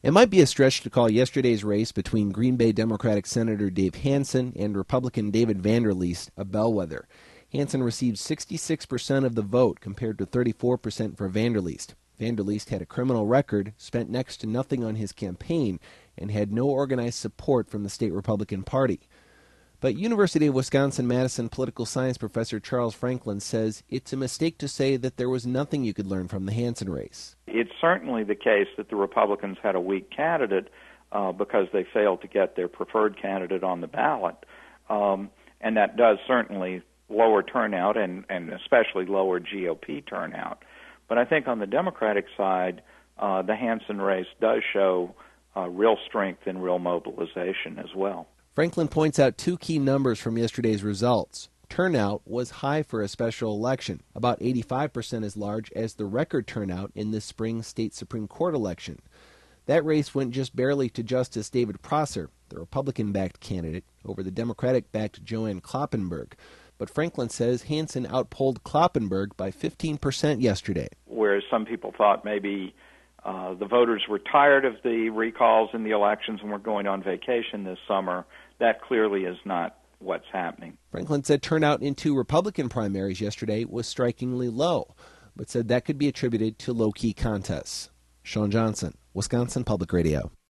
It might be a stretch to call yesterday's race between Green Bay Democratic Senator Dave Hansen and Republican David Vander Leest a bellwether. Hansen received 66% of the vote compared to 34% for Vander Leest. Vander Leest had a criminal record, spent next to nothing on his campaign, and had no organized support from the state Republican Party. But University of Wisconsin-Madison political science professor Charles Franklin says it's a mistake to say that there was nothing you could learn from the Hansen race. It's certainly the case that the Republicans had a weak candidate because they failed to get their preferred candidate on the ballot. And that does certainly lower turnout and especially lower GOP turnout. But I think on the Democratic side, the Hansen race does show real strength and real mobilization as well. Franklin points out two key numbers from yesterday's results. Turnout was high for a special election, about 85% as large as the record turnout in this spring state Supreme Court election. That race went just barely to Justice David Prosser, the Republican-backed candidate, over the Democratic-backed Joanne Kloppenburg. But Franklin says Hansen outpolled Kloppenburg by 15% yesterday. Whereas some people thought maybe the voters were tired of the recalls in the elections and were going on vacation this summer, that clearly is not what's happening. Franklin said turnout in two Republican primaries yesterday was strikingly low, but said that could be attributed to low-key contests. Sean Johnson, Wisconsin Public Radio.